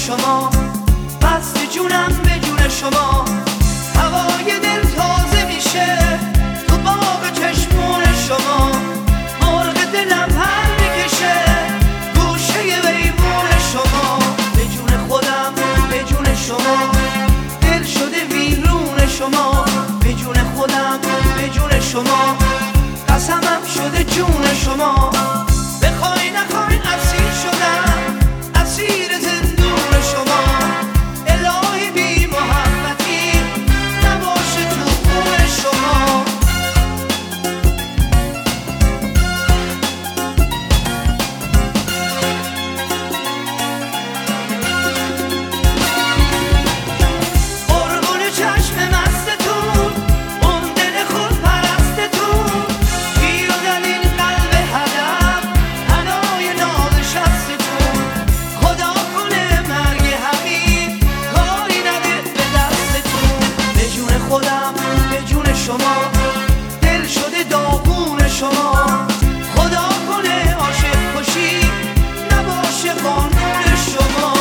شما، بست جونم به جون شما. هوای دل تازه میشه تو باغ چشمون شما، مرغ دلم پر میکشه گوشه ویمون شما. به جون خودم به جون شما، دل شده ویرون شما. به جون خودم به جون شما، قسمم شده جون شما. بخوای نخوای اسیر شدم، اسیر زندون شما. الهی بی محبتی نباشه تو خون شما. قربون چشم مستتون، اون دل خود پرستتون، گیر و دلیل قلب هدف هدای نازشستتون. خدا کنه مرگ حقیق کاری نده به دستتون. به جون خودم به جون شما، دل شده داغون شما. خدا کنه عاشق کشی نباشه قانون شما.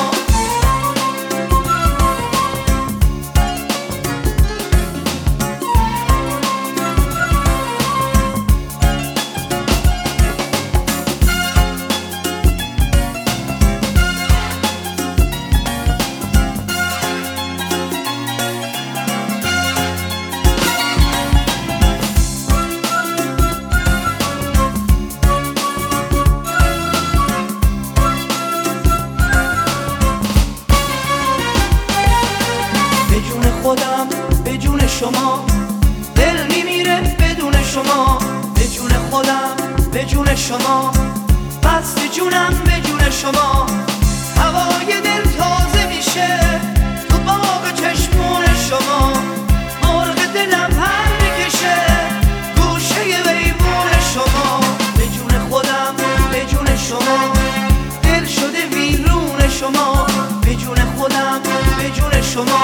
به جون خودم به جون شما، دل میمیره بدون شما. به جون خودم به جون شما، بست جونم به جون شما. هوای دل تازه میشه تو باغ چشمون شما، مرغ دلم پر میکشه گوشه ویمون شما. به جون خودم به جون شما، دل شده ویرون شما. به جون خودم به جون شما،